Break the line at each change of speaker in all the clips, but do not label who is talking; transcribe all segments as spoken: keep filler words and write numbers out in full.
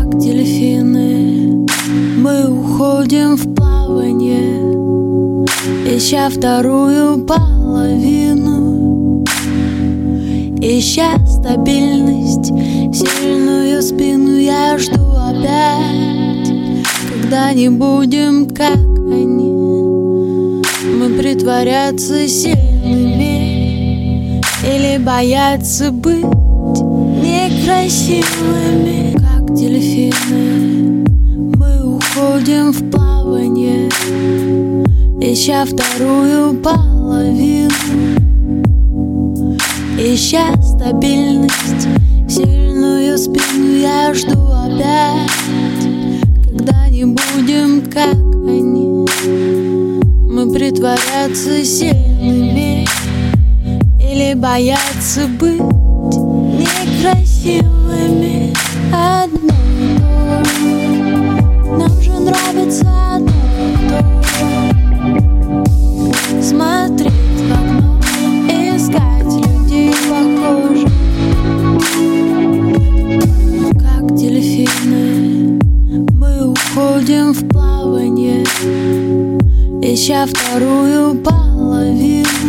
Как дельфины мы уходим в плавание, ища вторую половину, ища стабильность, сильную спину. Я жду опять, когда не будем как они, мы притворяться сильными или бояться быть некрасивыми. Как дельфины мы уходим в плавание, ища вторую половину, ища стабильность, сильную спину. Я жду опять, когда не будем как они, мы притворяться сильными или бояться быть некрасивыми. Одно и то же, нам же нравится одно и то же. Смотреть в окно, искать людей похожих. Как дельфины мы уходим в плавание, ища вторую половину,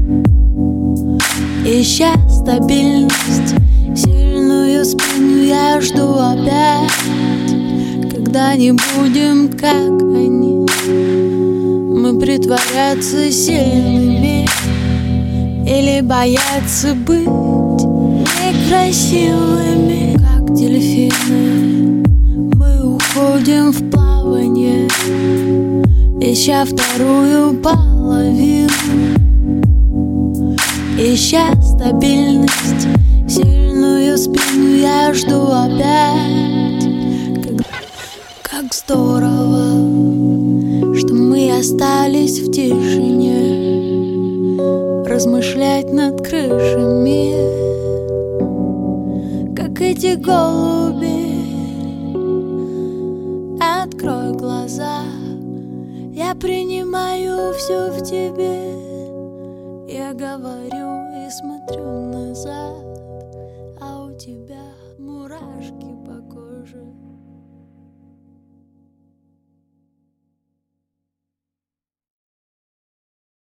ища стабильность, сильную спину. Я жду опять, когда не будем как они, мы притворяться сильными или бояться быть некрасивыми. Как дельфины мы уходим в плавание, ища вторую половину, ища стабильность, сильную спину. Я жду опять, когда... Как здорово, что мы остались в тишине, размышлять над крышами, как эти голуби. Открой глаза, я принимаю все в тебе. Я говорю и смотрю назад.